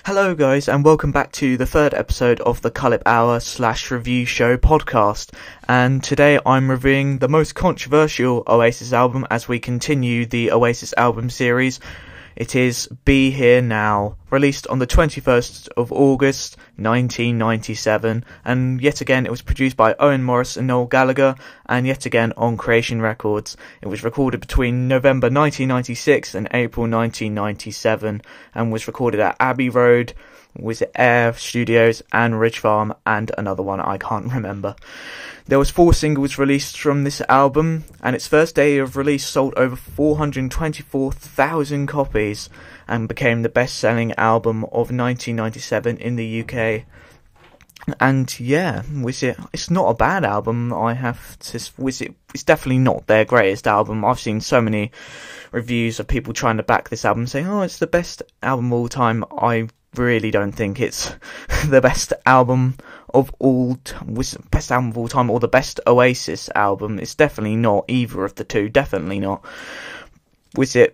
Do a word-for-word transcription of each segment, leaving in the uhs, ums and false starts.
Hello guys, and welcome back to the third episode of the Cullip Hour slash Review Show podcast. And today I'm reviewing the most controversial Oasis album as we continue the Oasis album series. It is Be Here Now, released on the twenty-first of August nineteen ninety-seven, and yet again it was produced by Owen Morris and Noel Gallagher, and yet again on Creation Records. It was recorded between November nineteen ninety-six and April nineteen ninety-seven, and was recorded at Abbey Road, was it Air Studios and Ridge Farm, and another one I can't remember. There was four singles released from this album, and its first day of release sold over four hundred twenty-four thousand copies, and became the best-selling album of nineteen ninety-seven in the U K. And yeah, was it? It's not a bad album. I have to. Was it? It's definitely not their greatest album. I've seen so many reviews of people trying to back this album, saying, "Oh, it's the best album of all time." I really don't think it's the best album of all t- was best album of all time or the best Oasis album. It's definitely not either of the two. Definitely not. Was it?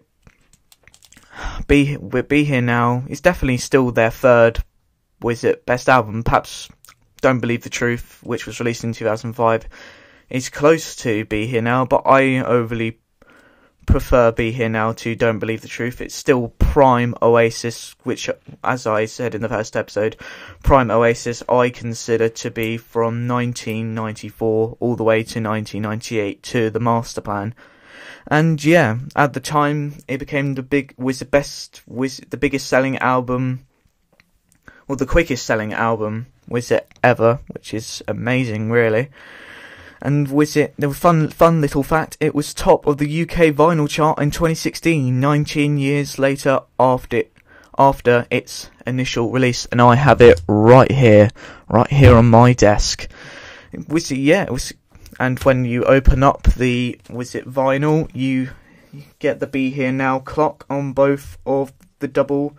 Be Be Here Now. It's definitely still their third. Was it best album? Perhaps Don't Believe the Truth, which was released in two thousand five, is close to Be Here Now, but I overly prefer Be Here Now to Don't Believe the Truth. It's still prime Oasis, which, as I said in the first episode, prime Oasis I consider to be from nineteen ninety-four all the way to nineteen ninety-eight to the Master Plan. And yeah, at the time it became the big was the best was the biggest selling album, or the quickest selling album was it ever, which is amazing, really. And was it, there was fun fun little fact, it was top of the U K vinyl chart in twenty sixteen, nineteen years later after it, after its initial release, and I have it right here, right here on my desk. Was it, yeah, it was, and when you open up the, was it vinyl, you, you get the Be Here Now clock on both of the double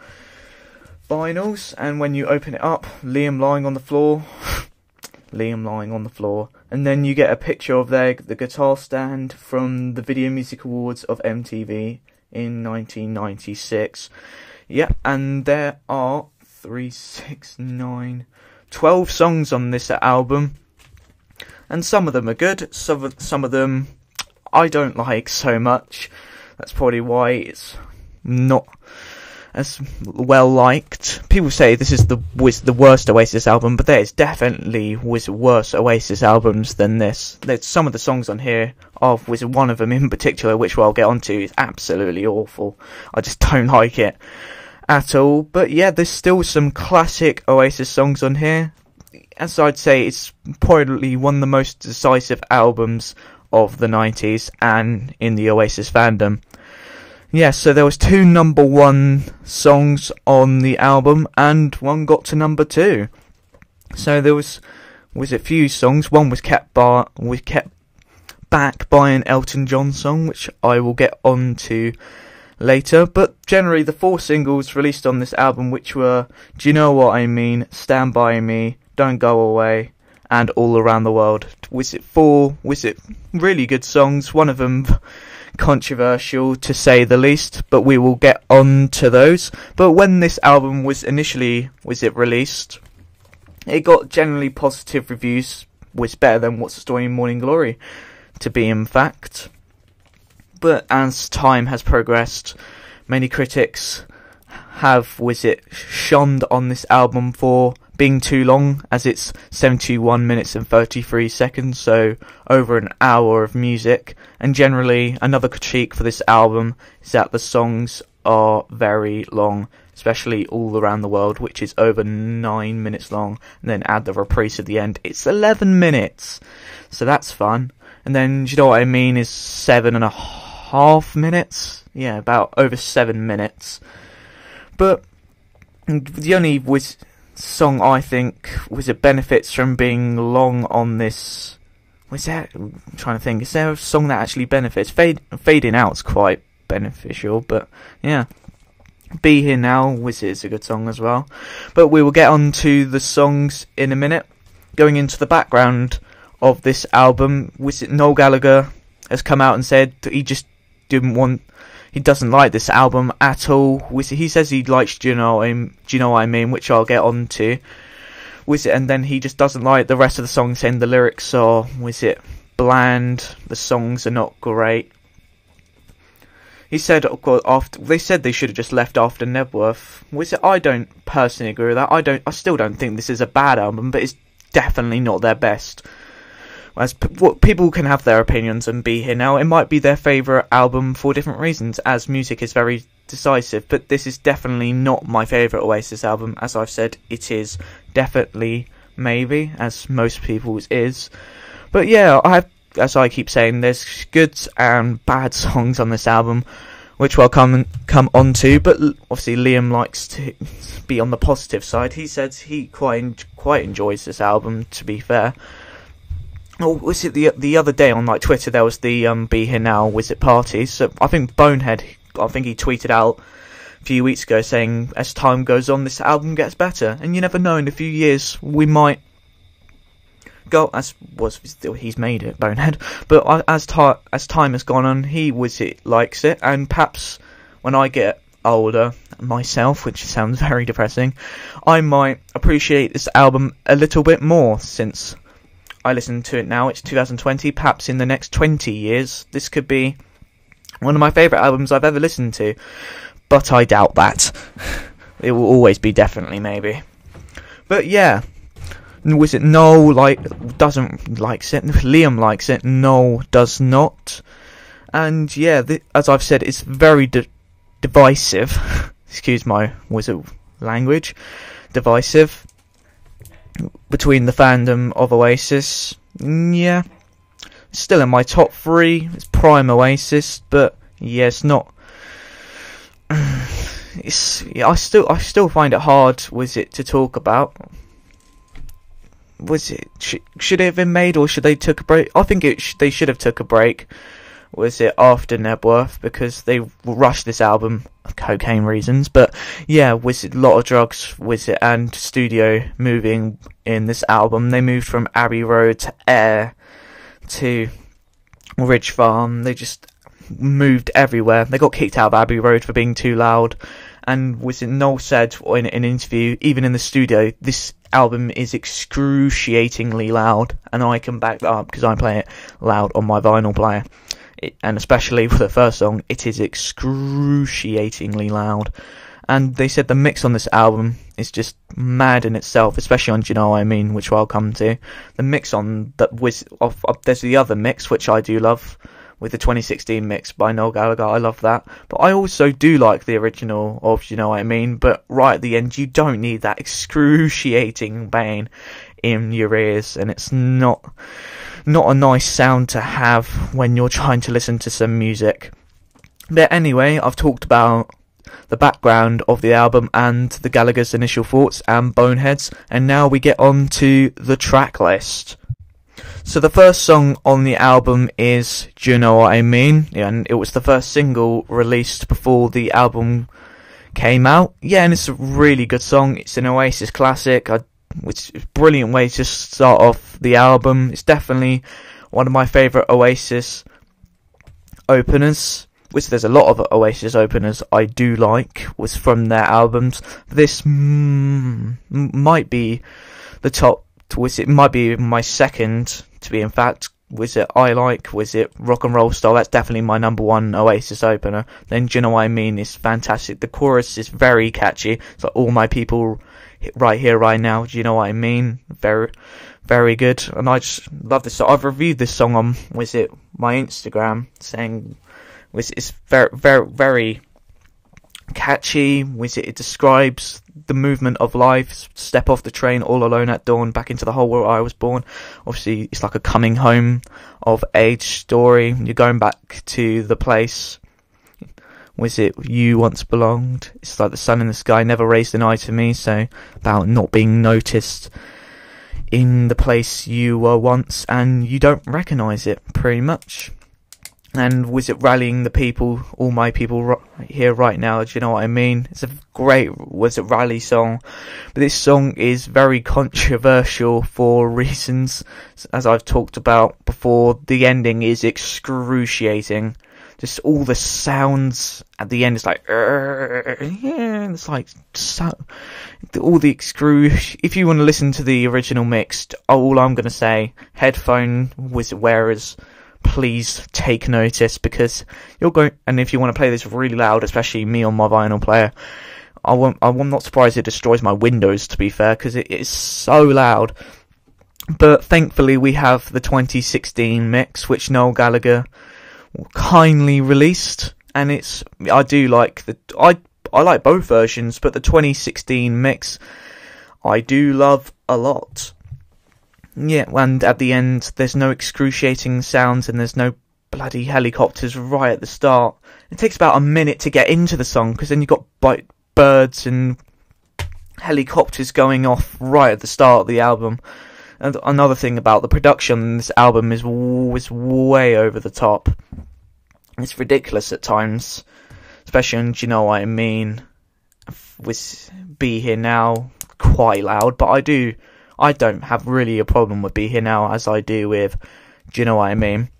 vinyls, and when you open it up, Liam lying on the floor, Liam lying on the floor, and then you get a picture of their the guitar stand from the Video Music Awards of M T V in nineteen ninety-six. Yeah, and there are three, six, nine, twelve songs on this album, and some of them are good. Some of, some of them I don't like so much. That's probably why it's not as well liked. People say this is the was the worst Oasis album, but there is definitely was worse Oasis albums than this. There's some of the songs on here, of was one of them in particular, which I'll get onto, is absolutely awful. I just don't like it at all. But yeah, there's still some classic Oasis songs on here. As I'd say, it's probably one of the most decisive albums of the nineties and in the Oasis fandom. Yeah, so there was two number one songs on the album, and one got to number two. So there was was a few songs. One was kept by was kept back by an Elton John song, which I will get on to later. But generally, the four singles released on this album, which were "Do You Know What I Mean," "Stand By Me," "Don't Go Away," and "All Around the World." Was it four? Was it really good songs? One of them controversial to say the least, but we will get on to those. But when this album was initially was it released, it got generally positive reviews, was better than What's the Story in Morning Glory, to be in fact. But as time has progressed, many critics have was it shunned on this album for being too long, as it's seventy-one minutes and thirty-three seconds, so over an hour of music. And generally, another critique for this album is that the songs are very long, especially All Around the World, which is over nine minutes long, and then add the reprise at the end, it's eleven minutes, so that's fun. And then, do you know what I mean, is seven and a half minutes, yeah, about over seven minutes. But the only was song I think was it benefits from being long on this. Was there? I'm trying to think. Is there a song that actually benefits? Fade, fading out's quite beneficial, but yeah. Be Here Now was is a good song as well. But we will get on to the songs in a minute. Going into the background of this album, was it Noel Gallagher has come out and said that he just didn't want he doesn't like this album at all. He says he likes Do You Know What I Mean, Do You Know What I Mean, which I'll get on to. Was it, and then he just doesn't like the rest of the song, saying the lyrics are, was it, bland, the songs are not great. He said, after they said they should have just left after Nebworth. Was it? I don't personally agree with that. I don't. I still don't think this is a bad album, but it's definitely not their best. As what people can have their opinions and be here now. It might be their favourite album for different reasons, as music is very decisive. But this is definitely not my favourite Oasis album. As I've said, it is definitely maybe, as most people's is. But yeah, I have. As I keep saying, there's good and bad songs on this album, which we'll come come on to. But obviously, Liam likes to be on the positive side. He says he quite quite enjoys this album. To be fair, oh, was it the the other day on like Twitter? There was the um, Be Here Now Was It party. So I think Bonehead, I think he tweeted out a few weeks ago saying, as time goes on, this album gets better, and you never know. In a few years, we might. Go as was still he's made it, Bonehead. But as time as time has gone on, he was it likes it, and perhaps when I get older myself, which sounds very depressing, I might appreciate this album a little bit more. Since I listen to it now, it's two thousand twenty. Perhaps in the next twenty years, this could be one of my favourite albums I've ever listened to. But I doubt that. It will always be definitely maybe. But yeah. Was it Noel like doesn't likes it? Liam likes it. Noel does not. And yeah, th as I've said, it's very di divisive. Excuse my was it language? Divisive between the fandom of Oasis. Yeah, still in my top three. It's prime Oasis, but yeah, it's not. It's yeah, I still I still find it hard. Was it to talk about? Was it sh should it have been made, or should they took a break? I think it sh they should have took a break. Was it after Nebworth, because they rushed this album for cocaine reasons? But yeah, was it a lot of drugs? Was it and studio moving in this album? They moved from Abbey Road to Ayr to Ridge Farm. They just moved everywhere. They got kicked out of Abbey Road for being too loud. And was it Noel said in an interview, even in the studio, this album is excruciatingly loud, and I can back that up because I play it loud on my vinyl player. It, and especially for the first song, it is excruciatingly loud. And they said the mix on this album is just mad in itself, especially on Do You Know What I Mean, which I'll come to. The mix on that was of, of there's the other mix which I do love, with the twenty sixteen mix by Noel Gallagher. I love that. But I also do like the original of Do You Know What I Mean. But right at the end, you don't need that excruciating pain in your ears. And it's not not a nice sound to have when you're trying to listen to some music. But anyway, I've talked about the background of the album and the Gallagher's initial thoughts and Boneheads. And now we get on to the track list. So the first song on the album is Do You Know What I Mean? And it was the first single released before the album came out. Yeah, and it's a really good song. It's an Oasis classic. I, it's a brilliant way to start off the album. It's definitely one of my favourite Oasis openers. Which there's a lot of Oasis openers I do like, was from their albums. This mm, might be the top. Was it might be my second to be in fact. Was it I Like? Was it Rock and Roll Style? That's definitely my number one Oasis opener. Then Do You Know What I Mean is fantastic. The chorus is very catchy. It's like All My People Right Here Right Now. Do You Know What I Mean? Very very good. And I just love this song. I've reviewed this song on was it my Instagram, saying was it's very very very catchy. Was it it describes the movement of life. Step off the train all alone at dawn, back into the hole where I was born. Obviously it's like a coming home of age story. You're going back to the place was it you once belonged. It's like the sun in the sky never raised an eye to me. So about not being noticed in the place you were once, and you don't recognise it pretty much. And was it rallying the people, all my people right here right now? Do you know what I mean? It's a great, was it rally song? But this song is very controversial for reasons, as I've talked about before. The ending is excruciating. just all the sounds at the end. It's like, yeah, it's like so, all the excru. If you want to listen to the original mixed, all I'm gonna say, headphone wizard wearers, please take notice, because you're going. And if you want to play this really loud, especially me on my vinyl player, I won't. I'm not surprised it destroys my Windows. To be fair, because it is so loud. But thankfully, we have the twenty sixteen mix, which Noel Gallagher kindly released, and it's. I do like the. I I like both versions, but the twenty sixteen mix, I do love a lot. Yeah, and at the end, there's no excruciating sounds, and there's no bloody helicopters right at the start. It takes about a minute to get into the song, because then you've got like birds and helicopters going off right at the start of the album. And another thing about the production in this album is always way over the top. It's ridiculous at times, especially on Do You Know What I Mean, with Be Here Now, quite loud. But I do, I don't have really a problem with Be Here Now as I do with Do You Know What I Mean.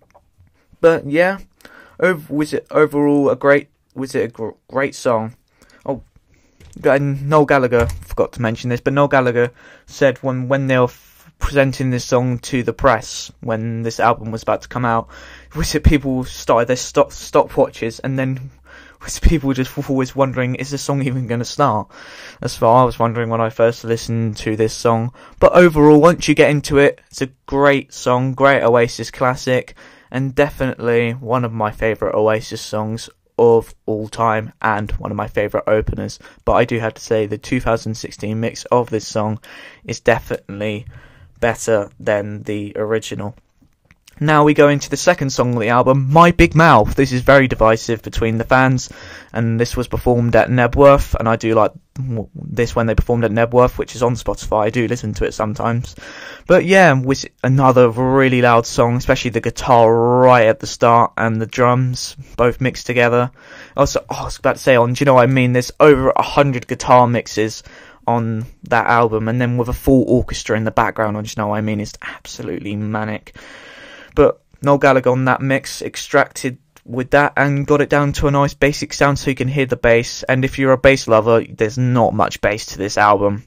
But yeah, over, was it overall a great? Was it a gr- great song? Oh, and Noel Gallagher, forgot to mention this, but Noel Gallagher said when when they were presenting this song to the press when this album was about to come out, was it people started their stop stopwatches, and then was people just always wondering, is the song even going to start? That's what I was wondering when I first listened to this song. But overall, once you get into it, it's a great song, great Oasis classic, and definitely one of my favourite Oasis songs of all time, and one of my favourite openers. But I do have to say the two thousand sixteen mix of this song is definitely better than the original. Now we go into the second song of the album, My Big Mouth. This is very divisive between the fans, and this was performed at Nebworth, and I do like this when they performed at Nebworth, which is on Spotify. I do listen to it sometimes. But yeah, was another really loud song, especially the guitar right at the start and the drums both mixed together. Also, oh, I was about to say, on Do You Know What I Mean, there's over a hundred guitar mixes on that album, and then with a full orchestra in the background on Do You Know What I Mean, it's absolutely manic. But Noel Gallagher on that mix extracted with that and got it down to a nice basic sound so you can hear the bass, and if you're a bass lover, there's not much bass to this album,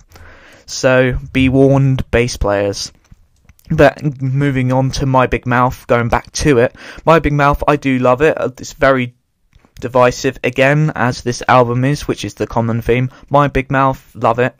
so be warned, bass players. But moving on to My Big Mouth, going back to it, My Big Mouth, I do love it. It's very divisive again, as this album is, which is the common theme. My Big Mouth, love it.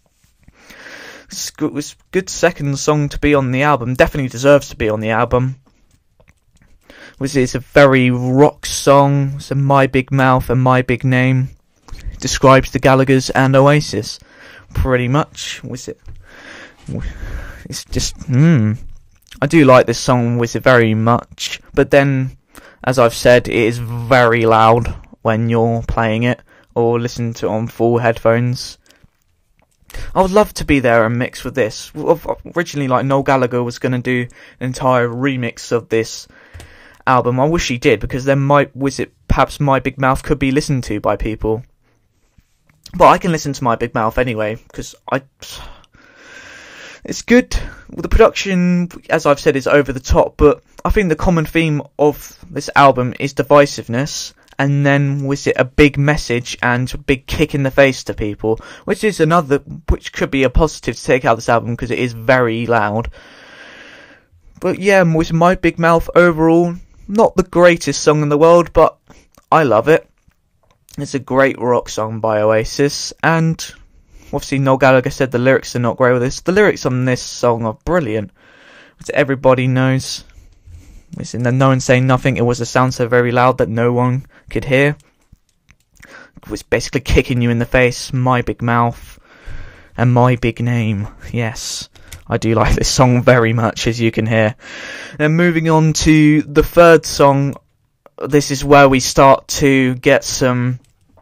It was a good second song to be on the album, definitely deserves to be on the album. It's a very rock song, so My Big Mouth and My Big Name describes the Gallaghers and Oasis, pretty much. Was it? It's just, hmm. I do like this song, was it very much, but then, as I've said, it is very loud when you're playing it or listen to it on full headphones. I would love to be there and mix with this. Originally, like, Noel Gallagher was going to do an entire remix of this album. I wish he did, because then might was it perhaps My Big Mouth could be listened to by people. But I can listen to My Big Mouth anyway, because I it's good. Well, the production, as I've said, is over the top, but I think the common theme of this album is divisiveness, and then was it a big message and a big kick in the face to people, which is another, which could be a positive to take out this album, because it is very loud. But yeah, with My Big Mouth overall, not the greatest song in the world, but I love it. It's a great rock song by Oasis, and obviously Noel Gallagher said the lyrics are not great with this. The lyrics on this song are brilliant, which everybody knows. It's in the No One Saying Nothing, it was a sound so very loud that no one could hear. It was basically kicking you in the face. My Big Mouth and My Big Name. Yes, I do like this song very much, as you can hear. And moving on to the third song, this is where we start to get some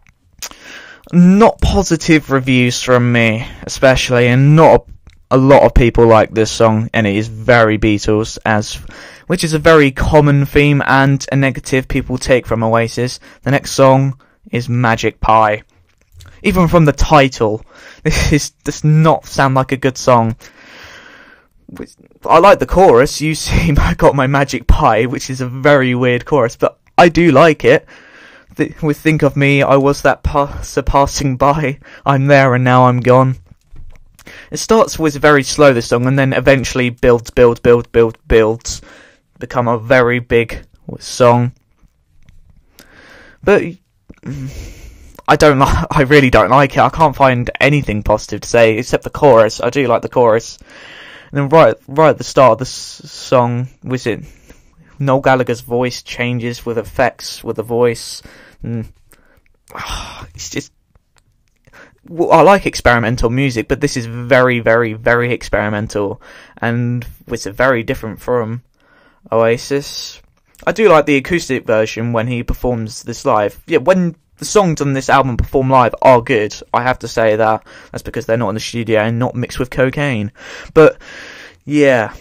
not positive reviews from me, especially, and not a, a lot of people like this song, and it is very Beatles, as which is a very common theme and a negative people take from Oasis. The next song is Magic Pie. Even from the title, this is, does not sound like a good song. I like the chorus, you see I got my magic pie, which is a very weird chorus, but I do like it. Th- with Think of Me, I was that passer passing by, I'm there and now I'm gone. It starts with very slow, this song, and then eventually builds, builds, builds, builds, builds, become a very big song. But I don't like, I really don't like it. I can't find anything positive to say except the chorus. I do like the chorus. And then right, right at the start of the s- song, was it Noel Gallagher's voice changes with effects with the voice. And, oh, it's just, well, I like experimental music, but this is very, very, very experimental, and it's very different from Oasis. I do like the acoustic version when he performs this live. Yeah, when the songs on this album perform live are good, I have to say that. That's because they're not in the studio and not mixed with cocaine. But, yeah.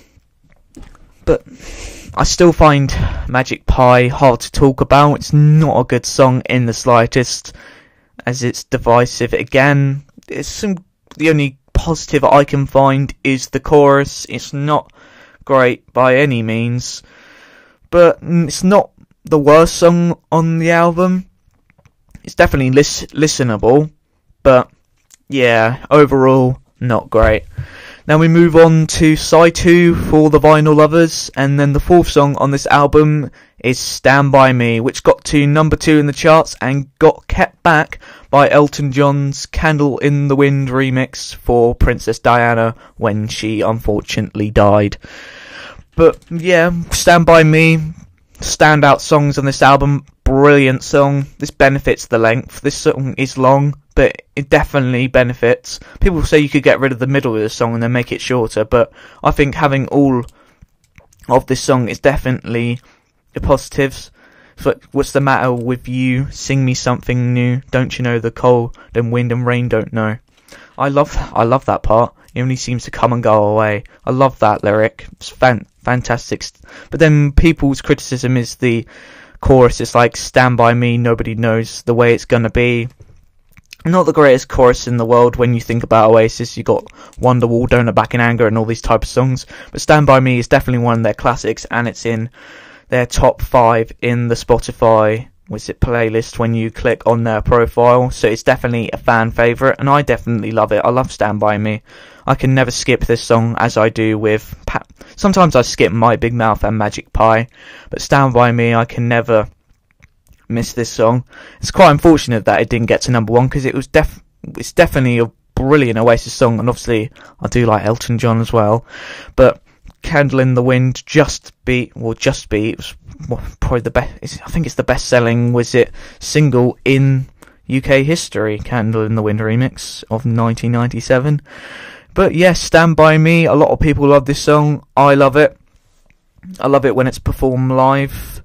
But I still find Magic Pie hard to talk about. It's not a good song in the slightest, as it's divisive. Again, it's some, the only positive I can find is the chorus. It's not great by any means, but it's not the worst song on the album. It's definitely lis- listenable, but yeah, overall, not great. Now we move on to side two for the vinyl lovers, and then the fourth song on this album is Stand By Me, which got to number two in the charts and got kept back by Elton John's Candle in the Wind remix for Princess Diana when she unfortunately died. But yeah, Stand By Me, standout songs on this album, brilliant song. This benefits the length. This song is long, but it definitely benefits. People say you could get rid of the middle of the song and then make it shorter, but I think having all of this song is definitely the positives. So what's the matter with you? Sing me something new. Don't you know the cold and wind and rain don't know? I love I love that part. It only seems to come and go away. I love that lyric. It's fan- fantastic. But then people's criticism is the chorus. It's like, Stand By Me, nobody knows the way it's gonna be. Not the greatest chorus in the world when you think about Oasis. You got Wonderwall, Don't Look Back in Anger and all these type of songs. But Stand By Me is definitely one of their classics, and it's in their top five in the Spotify was it playlist when you click on their profile. So it's definitely a fan favourite, and I definitely love it. I love Stand By Me. I can never skip this song as I do with pa- sometimes I skip My Big Mouth and Magic Pie, but Stand By Me, I can never miss this song. It's quite unfortunate that it didn't get to number one, because it was def it's definitely a brilliant Oasis song, and obviously I do like Elton John as well. But Candle in the Wind, Just Beat, well Just Beat, it was probably the best, I think it's the best selling, was it, single in U K history, Candle in the Wind remix of nineteen ninety-seven. But yes, Stand By Me, a lot of people love this song. I love it. I love it when it's performed live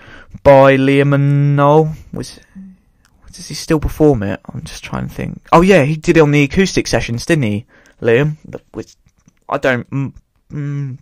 by Liam and Noel. Was, does he still perform it? I'm just trying to think. Oh yeah, he did it on the acoustic sessions, didn't he, Liam? Which, I don't... Mm, mm,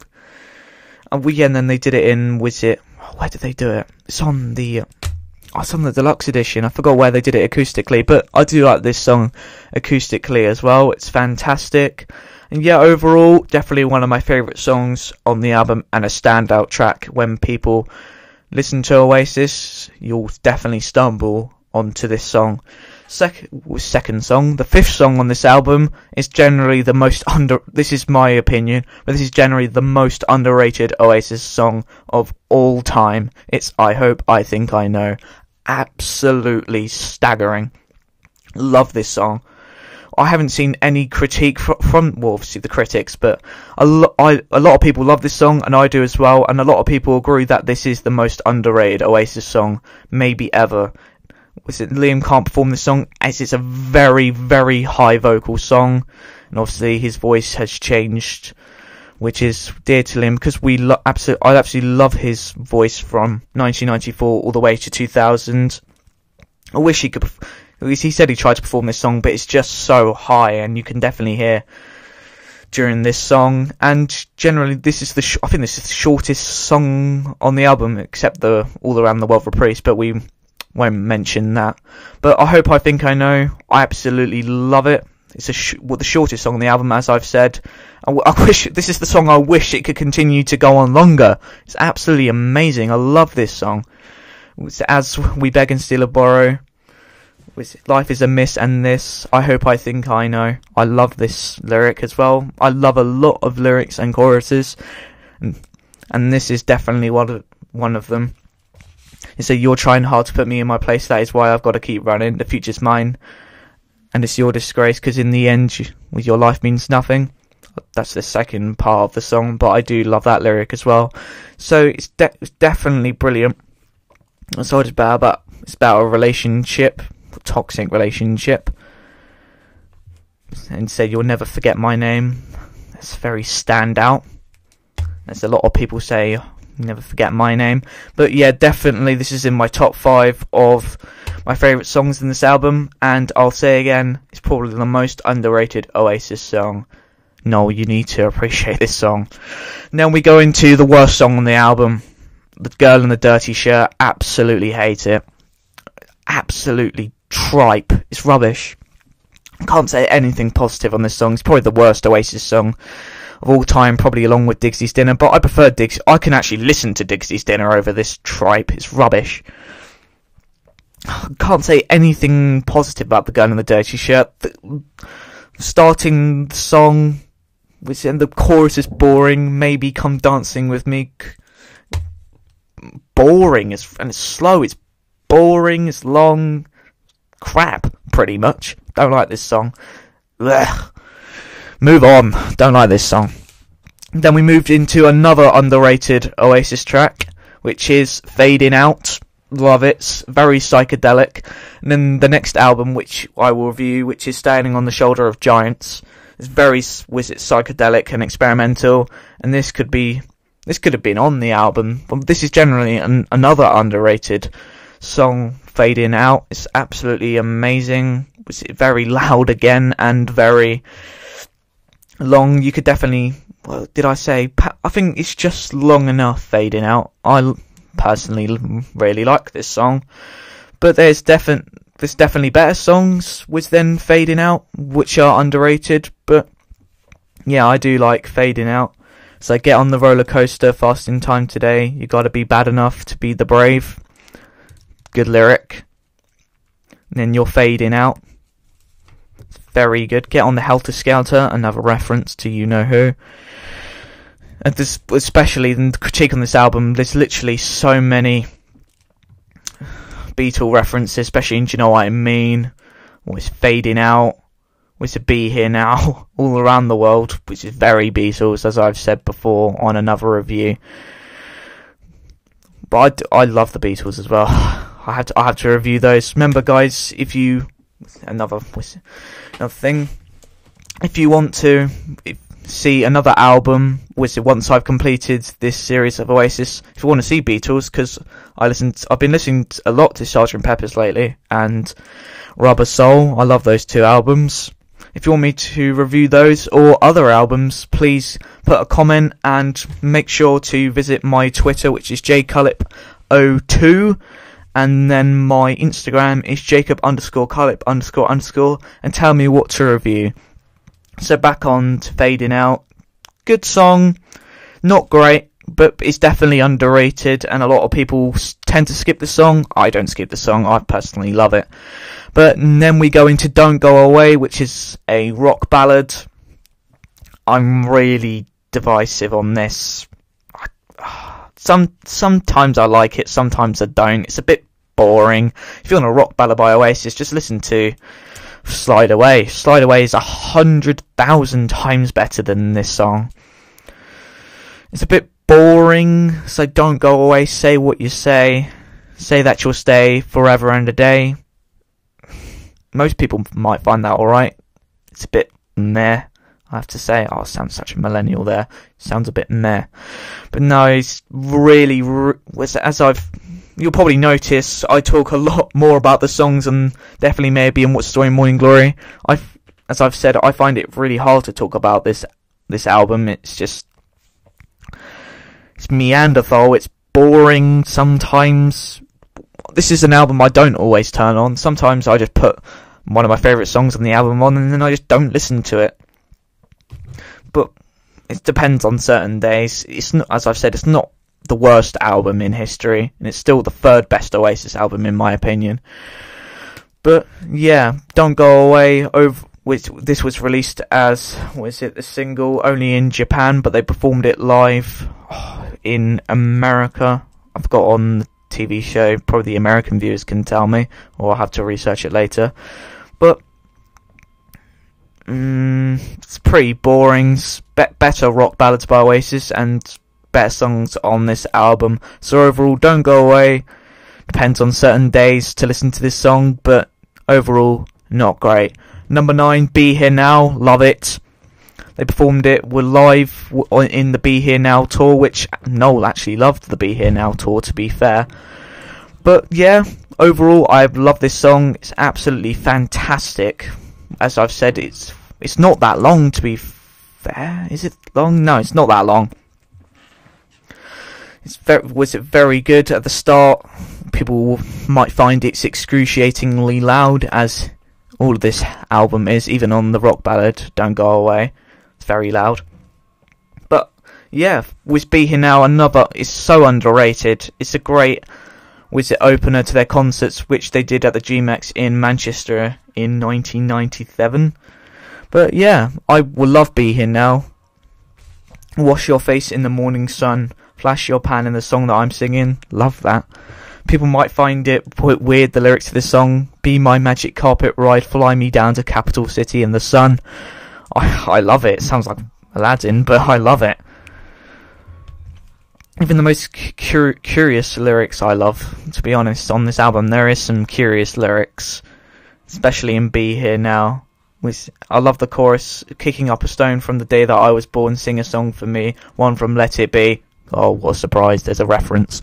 and we, and then they did it in, was it... Where did they do it? It's on the... Oh, it's on the deluxe edition. I forgot where they did it acoustically, but I do like this song acoustically as well. It's fantastic. And yeah, overall, definitely one of my favourite songs on the album, and a standout track. When people listen to Oasis, you'll definitely stumble onto this song. Sec- second song, the fifth song on this album is generally the most under, this is my opinion, but this is generally the most underrated Oasis song of all time. It's I Hope, I Think, I Know. Absolutely staggering. Love this song. I haven't seen any critique from, from well, obviously the critics, but a, lo- I, a lot of people love this song, and I do as well, and a lot of people agree that this is the most underrated Oasis song maybe ever. Was it Liam can't perform this song as it's a very, very high vocal song, and obviously his voice has changed, which is dear to Liam, because we lo- absolutely, I absolutely love his voice from nineteen ninety-four all the way to two thousand. I wish he could. He said he tried to perform this song, but it's just so high, and you can definitely hear during this song. And generally, this is the sh- I think this is the shortest song on the album, except the All Around the World reprise, but we won't mention that. But I Hope, I Think, I Know, I absolutely love it. It's a sh- well, the shortest song on the album, as I've said. I, w- I wish this is the song I wish it could continue to go on longer. It's absolutely amazing. I love this song. As we beg and steal or borrow. Life is a miss and this. I hope I think I know. I love this lyric as well. I love a lot of lyrics and choruses, and, and this is definitely one of one of them. It said, "You're trying hard to put me in my place. That is why I've got to keep running. The future's mine, and it's your disgrace. Because in the end, you, with your life means nothing." That's the second part of the song, but I do love that lyric as well. So it's, de- it's definitely brilliant. That's what it's about. About it's about a relationship. Toxic relationship, and said, "You'll never forget my name." That's very standout. There's a lot of people say never forget my name, but yeah, definitely this is in my top five of my favourite songs in this album, and I'll say again, it's probably the most underrated Oasis song. Noel, you need to appreciate this song. Now we go into the worst song on the album, The Girl in the Dirty Shirt. Absolutely hate it. Absolutely tripe. It's rubbish. I can't say anything positive on this song. It's probably the worst Oasis song of all time, probably along with Dixie's Dinner, but I prefer Diggs. I can actually listen to Dixie's Dinner over this tripe. It's rubbish. I can't say anything positive about The Girl in the Dirty Shirt. The, starting the song, which and the chorus is boring. Maybe Come Dancing With Me. Boring, it's, and it's slow. It's boring. It's long. Crap, pretty much. Don't like this song. Ugh. Move on. Don't like this song. Then we moved into another underrated Oasis track, which is Fading Out. Love it. It's very psychedelic. And then the next album, which I will review, which is Standing on the Shoulder of Giants. It's very was it psychedelic and experimental, and this could be this could have been on the album. But this is generally an, another underrated song, Fading Out. It's absolutely amazing. It's very loud again and very long. You could definitely, well, did I say, I think it's just long enough, Fading Out. I personally really like this song, but there's definitely there's definitely better songs with then Fading Out, which are underrated, but yeah, I do like Fading Out. So get on the roller coaster, fast in time today, you gotta be bad enough to be the brave. Good lyric. And then You're Fading Out. It's very good. Get on the Helter Skelter, another reference to you know who. And this, especially the critique on this album, there's literally so many Beatle references, especially in Do You Know What I Mean, or it's Fading Out, or it's a Be Here Now, all around the world, which is very Beatles, as I've said before on another review. But I, d- I love the Beatles as well. I have to I have to review those. Remember, guys, if you another another thing, if you want to if, see another album, which once I've completed this series of Oasis, if you want to see Beatles, because I listened, I've been listening a lot to Sergeant Pepper's lately and Rubber Soul. I love those two albums. If you want me to review those or other albums, please put a comment and make sure to visit my Twitter, which is j cullip zero two, and then my Instagram is jacob underscore cullip underscore underscore, and tell me what to review. So back on to Fading Out. Good song, not great, but it's definitely underrated, and a lot of people tend to skip the song. I don't skip the song, I personally love it. But then we go into Don't Go Away, which is a rock ballad. I'm really divisive on this. Some Sometimes I like it, sometimes I don't. It's a bit boring. If you want a rock ballad by Oasis, just listen to Slide Away. Slide Away is a hundred thousand times better than this song. It's a bit boring, so don't go away. Say what you say. Say that you'll stay forever and a day. Most people might find that alright. It's a bit meh, I have to say. Oh, I sound such a millennial there. Sounds a bit meh. But no, it's really, as I've, you'll probably notice, I talk a lot more about the songs and definitely maybe in What's the Story in Morning Glory. I, as I've said, I find it really hard to talk about this this album. It's just, it's Neanderthal. It's boring sometimes. This is an album I don't always turn on. Sometimes I just put one of my favourite songs on the album on and then I just don't listen to it. But it depends on certain days. It's not, as I've said, it's not the worst album in history, and it's still the third best Oasis album in my opinion. But yeah, Don't Go Away, over, which this was released as, what is it, a single only in Japan, but they performed it live oh, in America. I've got on the T V show, probably the American viewers can tell me, or I'll have to research it later. But mm, it's pretty boring. Be- better rock ballads by Oasis and better songs on this album. So overall, Don't Go Away depends on certain days to listen to this song, but overall, not great. Number nine, Be Here Now, love it. They performed it, were live in the Be Here Now tour, which Noel actually loved the Be Here Now tour, to be fair. But yeah, overall, I love this song. It's absolutely fantastic. As I've said, it's it's not that long, to be fair. Is it long? No, it's not that long. It's very, was it very good at the start? People might find it's excruciatingly loud, as all of this album is, even on the rock ballad Don't Go Away. It's very loud. But yeah, with Be Here Now, another is so underrated. It's a great was it opener to their concerts, which they did at the G M E X in Manchester in nineteen ninety-seven. But yeah, I will love Be Here Now. Wash Your Face in the Morning Sun, Flash Your Pan in the song that I'm singing. Love that. People might find it weird, the lyrics to this song. Be my magic carpet ride, fly me down to capital city in the sun. I, I love it. It sounds like Aladdin, but I love it. Even the most cur- curious lyrics I love, to be honest, on this album. There is some curious lyrics, especially in Be Here Now. Which, I love the chorus, kicking up a stone from the day that I was born, sing a song for me, one from Let It Be. Oh, what a surprise, there's a reference.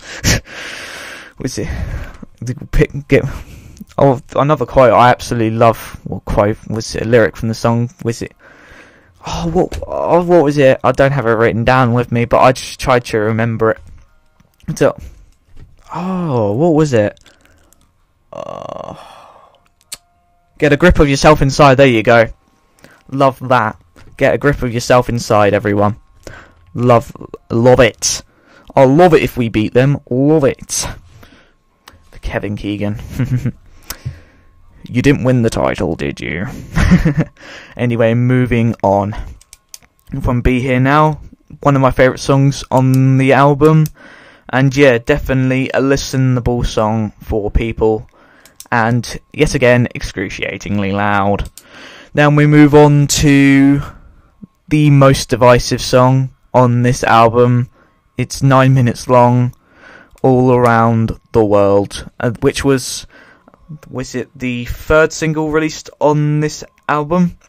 Was it? Pick, get, oh, another quote I absolutely love. What quote was it? A lyric from the song? Was it? Oh, what? Oh, what was it? I don't have it written down with me, but I just tried to remember it. So, oh, what was it? Uh, get a grip of yourself inside. There you go. Love that. Get a grip of yourself inside, everyone. Love, love it. I'll love it if we beat them. Love it. Kevin Keegan. You didn't win the title, did you? Anyway, moving on. From Be Here Now, one of my favourite songs on the album. And yeah, definitely a listenable song for people. And yet again, excruciatingly loud. Then we move on to the most divisive song on this album. It's nine minutes long. All Around the World, uh, which was, was it the third single released on this album?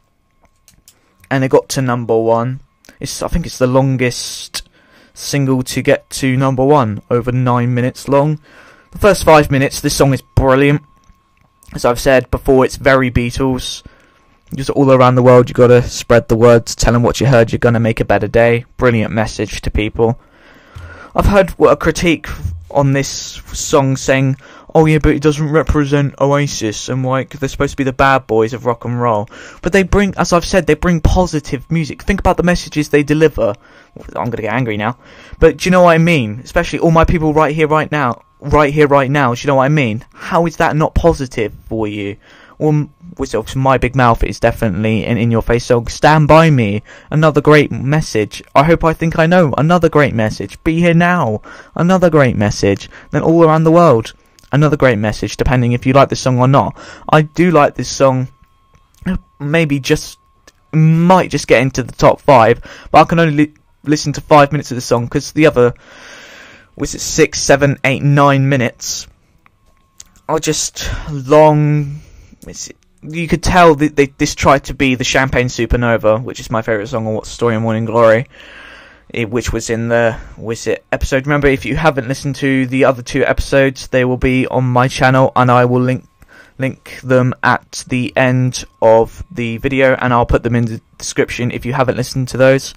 And it got to number one. It's, I think it's the longest single to get to number one, over nine minutes long. The first five minutes, this song is brilliant. As I've said before, it's very Beatles. Just all around the world, you gotta spread the word, tell them what you heard, you're gonna make a better day. Brilliant message to people. I've heard a critique on this song saying, oh yeah, but it doesn't represent Oasis, and like they're supposed to be the bad boys of rock and roll. But they bring, as I've said, they bring positive music. Think about the messages they deliver. I'm gonna get angry now, but do you know what I mean? Especially all my people right here, right now, right here, right now. Do you know what I mean? How is that not positive for you? Well, which My Big Mouth is definitely an in-your-face song. Stand By Me, another great message. I Hope I Think I Know, another great message. Be Here Now, another great message. Then All Around the World, another great message, depending if you like this song or not. I do like this song. Maybe just, might just get into the top five, but I can only li- listen to five minutes of the song, because the other, was it six, seven, eight, nine minutes, are just long. It's, you could tell that they this tried to be the Champagne Supernova, which is my favourite song on What's the Story in Morning Glory, it, which was in the was it episode. Remember, if you haven't listened to the other two episodes, they will be on my channel, and I will link link them at the end of the video, and I'll put them in the description if you haven't listened to those.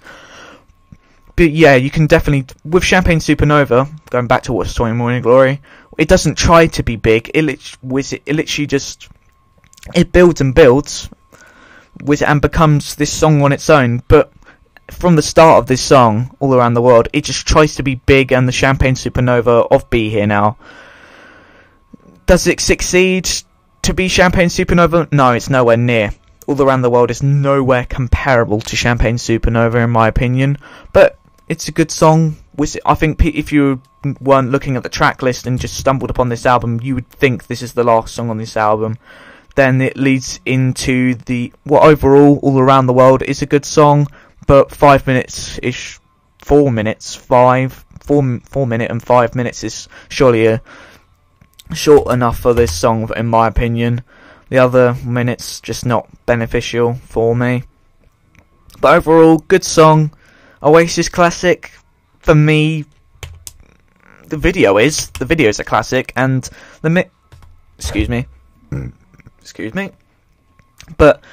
But yeah, you can definitely, with Champagne Supernova, going back to What's the Story in Morning Glory, it doesn't try to be big. It, lit- it literally just, it builds and builds with and becomes this song on its own. But from the start of this song, All Around the World, it just tries to be big and the Champagne Supernova of Be Here Now. Does it succeed to be Champagne Supernova? No, it's nowhere near. All Around the World is nowhere comparable to Champagne Supernova in my opinion, but it's a good song. I think if you weren't looking at the track list and just stumbled upon this album, you would think this is the last song on this album. Then it leads into the, well, overall, All Around the World is a good song, but five minutes-ish, four minutes, five, four, four minute and five minutes is surely a short enough for this song, in my opinion. The other minutes just not beneficial for me. But overall, good song. Oasis classic. For me, the video is. The video is a classic, and the mi- Excuse me. Excuse me. But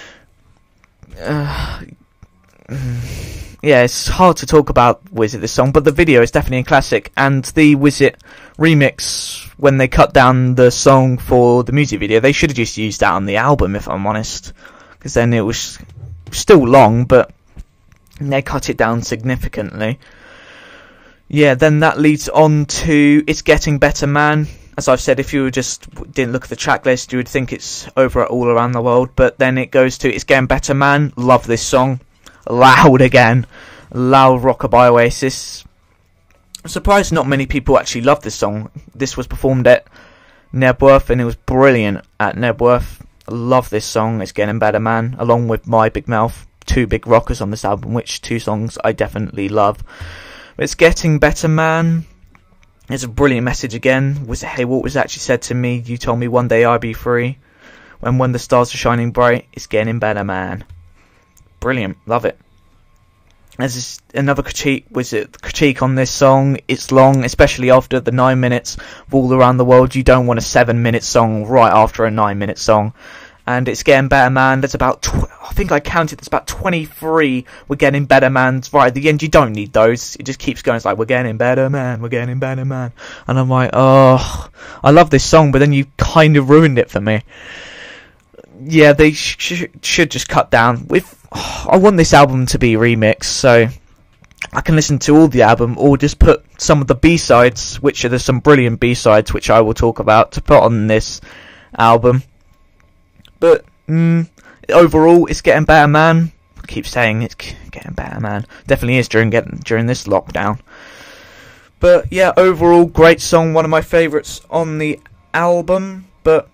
uh, yeah, it's hard to talk about Wiz-It, this song, but the video is definitely a classic, and the Wiz-It remix, when they cut down the song for the music video, they should have just used that on the album, if I'm honest, because then it was still long, but they cut it down significantly. Yeah, then that leads on to It's Getting Better Man. As I've said, if you just didn't look at the track list, you would think it's over at All Around the World, but then it goes to It's Getting Better Man. Love this song. Loud again. Loud rocker by Oasis. I'm surprised not many people actually love this song. This was performed at Nebworth, and it was brilliant at Nebworth. I love this song, It's Getting Better Man, along with My Big Mouth. Two big rockers on this album, which two songs I definitely love. But It's Getting Better Man. It's a brilliant message again. Was hey, what was actually said to me? You told me one day I'd be free. When when the stars are shining bright, it's getting better, man. Brilliant, love it. There's another critique. Was it critique on this song? It's long, especially after the nine minutes of All Around the World. You don't want a seven-minute song right after a nine-minute song. And It's Getting Better, Man. That's about, tw I think I counted, there's about twenty-three We're Getting Better, Man. Right at the end, you don't need those. It just keeps going. It's like, we're getting better, man. We're getting better, man. And I'm like, oh, I love this song, but then you kind of ruined it for me. Yeah, they sh sh should just cut down. With, oh, I want this album to be remixed, so I can listen to all the album, or just put some of the B-sides, which are there's some brilliant B-sides, which I will talk about, to put on this album. But mm, overall, It's Getting Better, Man. I keep saying it's getting better, man. Definitely is during getting during this lockdown. But yeah, overall, great song. One of my favourites on the album. But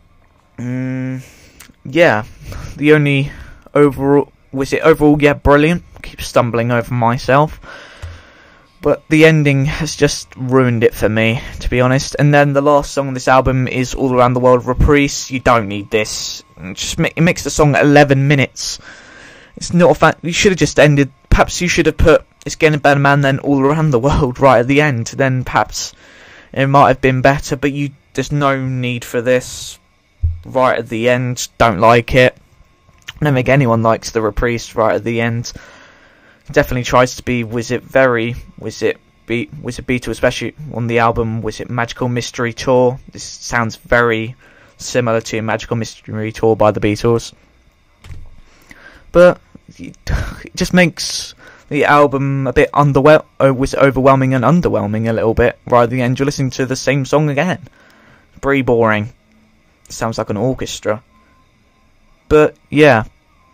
mm, yeah, the only overall was it overall. Yeah, brilliant. I keep stumbling over myself. But the ending has just ruined it for me, to be honest. And then the last song on this album is All Around the World, Reprise. You don't need this. It just ma it makes the song eleven minutes. It's not a fan. You should have just ended. Perhaps you should have put It's Getting Better, Man, then All Around the World right at the end. Then perhaps it might have been better. But you, there's no need for this right at the end. Don't like it. I don't think anyone likes the Reprise right at the end. Definitely tries to be Wiz-It very Wiz-It Be Wiz-It Beatle, especially on the album Wiz-It Magical Mystery Tour. This sounds very similar to Magical Mystery Tour by the Beatles, but it just makes the album a bit underwhel oh, was overwhelming and underwhelming a little bit. Right at the end, you're listening to the same song again. Pretty boring. Sounds like an orchestra. But yeah,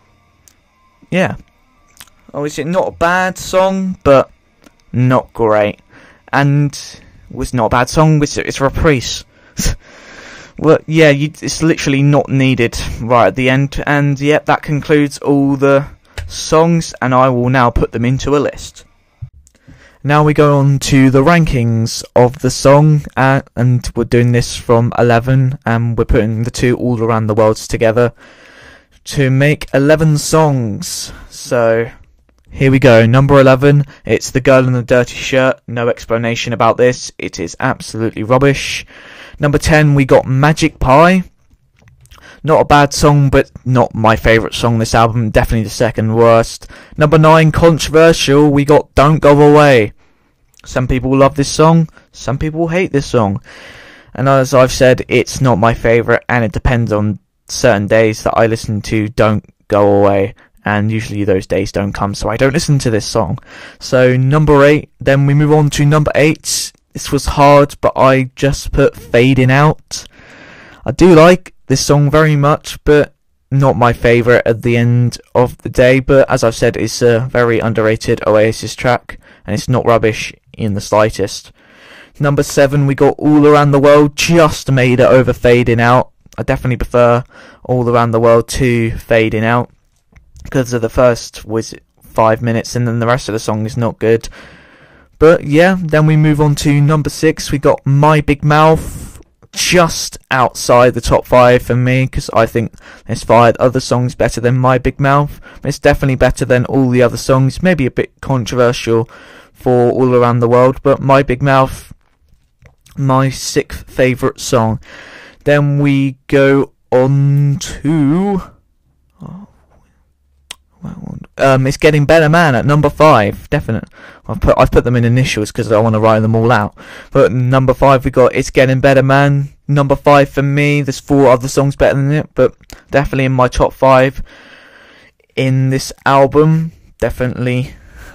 yeah. Oh, is it not a bad song, but not great? And was not a bad song. It's, it's a Reprise. Well, yeah, you, it's literally not needed right at the end. And yep, that concludes all the songs, and I will now put them into a list. Now we go on to the rankings of the song, uh, and we're doing this from eleven, and we're putting the two All Around the Worlds together to make eleven songs. So here we go. Number eleven, it's The Girl in the Dirty Shirt. No explanation about this. It is absolutely rubbish. Number ten, we got Magic Pie. Not a bad song, but not my favourite song on this album. Definitely the second worst. Number nine, controversial, we got Don't Go Away. Some people love this song. Some people hate this song. And as I've said, it's not my favourite, and it depends on certain days that I listen to Don't Go Away. and usually those days don't come, so I don't listen to this song. So number eight, then we move on to number eight. This was hard, but I just put Fading Out. I do like this song very much, but not my favourite at the end of the day. But as I've said, it's a very underrated Oasis track, and it's not rubbish in the slightest. Number seven, we got All Around the World, just made it over Fading Out. I definitely prefer All Around the World to Fading Out, because of the first was five minutes and then the rest of the song is not good. But yeah, then we move on to number six. We got My Big Mouth, just outside the top five for me, because I think there's five other songs better than My Big Mouth. It's definitely better than all the other songs. Maybe a bit controversial for All Around the World, but My Big Mouth, my sixth favourite song. Then we go on to oh, um, It's Getting Better Man at number five. Definite. I've put I've put them in initials because I want to write them all out. But number five we got It's Getting Better Man. Number five for me. There's four other songs better than it, but definitely in my top five in this album. Definitely.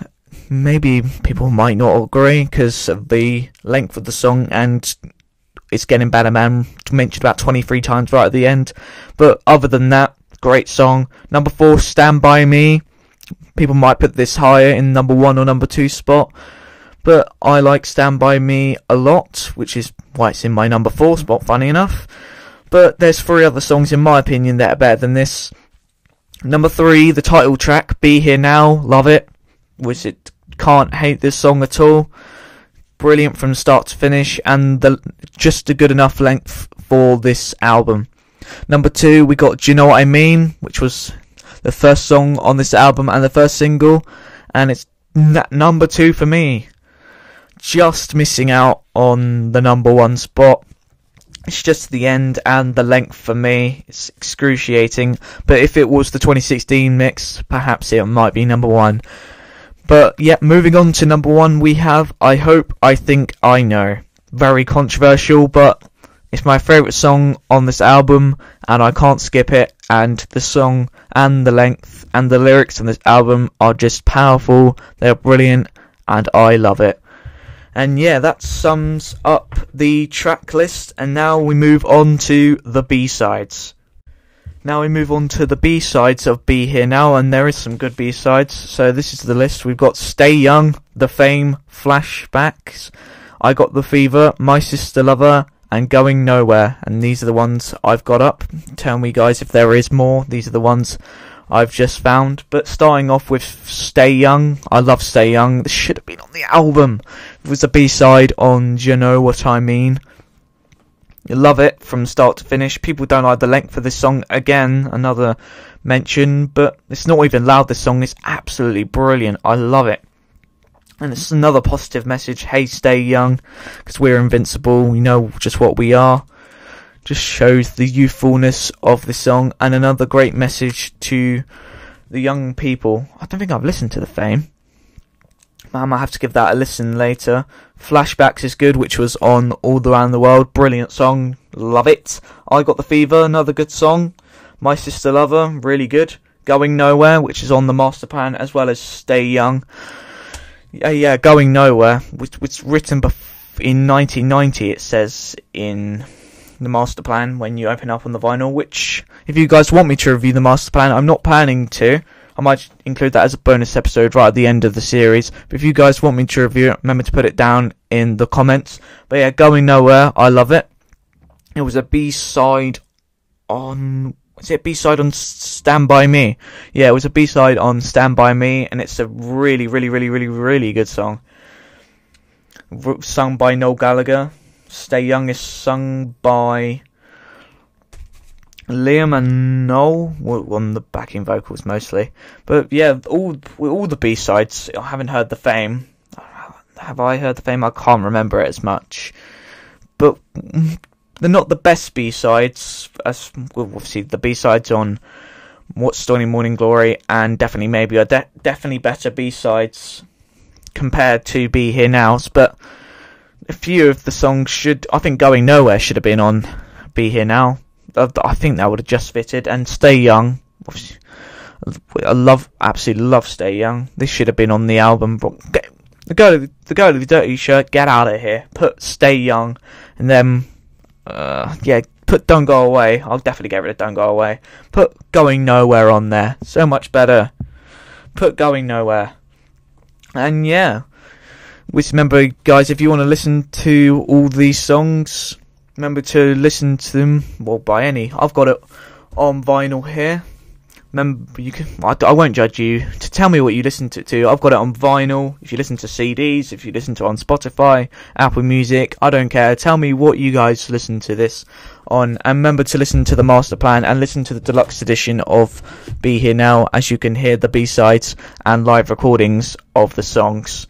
Maybe people might not agree because of the length of the song, and It's Getting Better Man mentioned about twenty-three times right at the end. But other than that, great song. Number four, Stand By Me. People might put this higher in number one or number two spot, but I like Stand By Me a lot, which is why it's in my number four spot, funny enough. But there's three other songs in my opinion that are better than this. Number three, the title track, Be Here Now, love it. Which it can't hate this song at all. Brilliant from start to finish, and the, just a good enough length for this album. Number two, we got Do You Know What I Mean, which was the first song on this album and the first single, and it's n- number two for me. Just missing out on the number one spot. It's just the end and the length for me. It's excruciating, but if it was the twenty sixteen mix, perhaps it might be number one. But yeah, moving on to number one, we have I Hope, I Think, I Know. Very controversial, but it's my favourite song on this album, and I can't skip it. And the song and the length and the lyrics on this album are just powerful. They're brilliant, and I love it. And yeah, that sums up the track list, and now we move on to the B-sides. Now we move on to the B-sides of Be Here Now, and there is some good B-sides. So this is the list. We've got Stay Young, The Fame, Flashbacks, I Got the Fever, My Sister Lover, and Going Nowhere. And these are the ones I've got up. Tell me guys if there is more. These are the ones I've just found. But starting off with Stay Young. I love Stay Young. This should have been on the album. It was a B-side on Do You Know What I Mean. You love it from start to finish. People don't like the length of this song. Again, another mention, but it's not even loud. This song is absolutely brilliant. I love it. And it's another positive message. Hey, stay young, because we're invincible. We know just what we are. Just shows the youthfulness of the song, and another great message to the young people. I don't think I've listened to The Fame. I might have to give that a listen later. Flashbacks is good, which was on All Around the World. Brilliant song. Love it. I Got the Fever, another good song. My Sister Lover, really good. Going Nowhere, which is on the master plan, as well as Stay Young. Yeah, yeah, Going Nowhere, which was written bef- in nineteen ninety, it says in the master plan when you open up on the vinyl, which, if you guys want me to review the master plan, I'm not planning to. I might include that as a bonus episode right at the end of the series. But if you guys want me to review it, remember to put it down in the comments. But yeah, Going Nowhere, I love it. It was a B-side on... Was it a B-side on Stand By Me? Yeah, it was a B-side on Stand By Me, and it's a really, really, really, really, really good song. Sung by Noel Gallagher. Stay Young is sung by Liam and Noel on the backing vocals mostly. But yeah, all all the B-sides. I haven't heard The Fame. Have I heard The Fame? I can't remember it as much. But they're not the best B-sides. As well, obviously the B-sides on What's Stormy Morning Glory and Definitely Maybe are de- definitely better B-sides compared to Be Here Now. But a few of the songs should, I think Going Nowhere should have been on Be Here Now. I think that would have just fitted. And Stay Young, I love, absolutely love Stay Young. This should have been on the album. Get, the girl, the girl with the dirty shirt, get out of here. Put Stay Young, and then, uh, yeah, put Don't Go Away. I'll definitely get rid of Don't Go Away. Put Going Nowhere on there. So much better. Put Going Nowhere. And yeah, just remember, guys, if you want to listen to all these songs, remember to listen to them, well, by any. I've got it on vinyl here. Remember, you can. I, I won't judge you to tell me what you listen to, to. I've got it on vinyl. If you listen to C Ds, if you listen to it on Spotify, Apple Music, I don't care. Tell me what you guys listen to this on. And remember to listen to the master plan and listen to the deluxe edition of Be Here Now, as you can hear the B-sides and live recordings of the songs.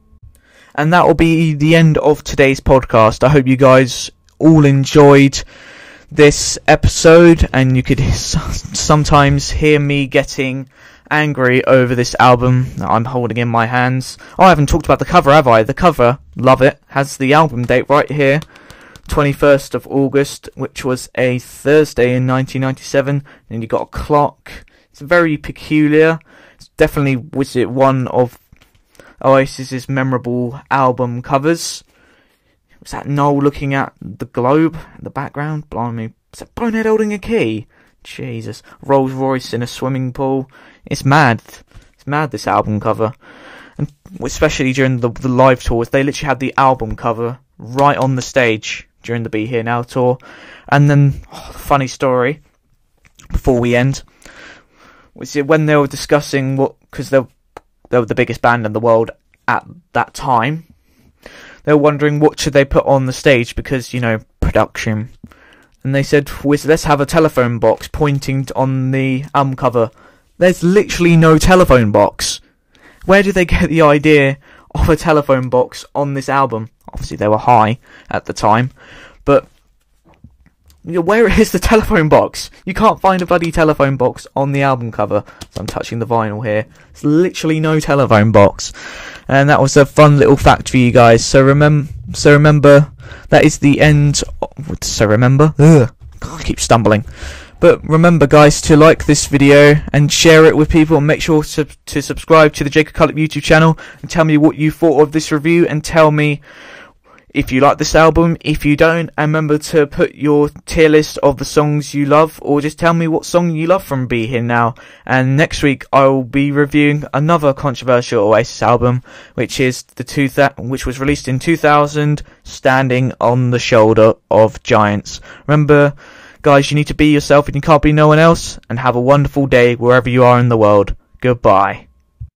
And that will be the end of today's podcast. I hope you guys all enjoyed this episode, and you could sometimes hear me getting angry over this album that I'm holding in my hands. Oh, I haven't talked about the cover, have I? The cover, love it, has the album date right here, twenty-first of August, which was a Thursday in nineteen ninety-seven, and you got a clock. It's very peculiar. It's definitely was it one of Oasis's memorable album covers. Was that Noel looking at the globe in the background? Blimey. Is that Bonehead holding a key? Jesus. Rolls Royce in a swimming pool. It's mad. It's mad, this album cover. And especially during the, the live tours, they literally had the album cover right on the stage during the Be Here Now tour. And then, oh, funny story, before we end, was it when they were discussing what, because they, they were the biggest band in the world at that time, they were wondering what should they put on the stage because, you know, production. And they said, let's have a telephone box pointing on the album cover. There's literally no telephone box. Where did they get the idea of a telephone box on this album? Obviously, they were high at the time. But, you know, where is the telephone box? You can't find a bloody telephone box on the album cover. So I'm touching the vinyl here. There's literally no telephone box. And that was a fun little fact for you guys. So remember, so remember, that is the end. Of, so remember, ugh, I keep stumbling. But remember, guys, to like this video and share it with people, and make sure to to subscribe to the Jacob Cullip YouTube channel and tell me what you thought of this review, and tell me if you like this album, if you don't, and remember to put your tier list of the songs you love, or just tell me what song you love from Be Here Now. And next week I will be reviewing another controversial Oasis album, which is the two th- which was released in two thousand, Standing on the Shoulder of Giants. Remember, guys, you need to be yourself and you can't be no one else, and have a wonderful day wherever you are in the world. Goodbye.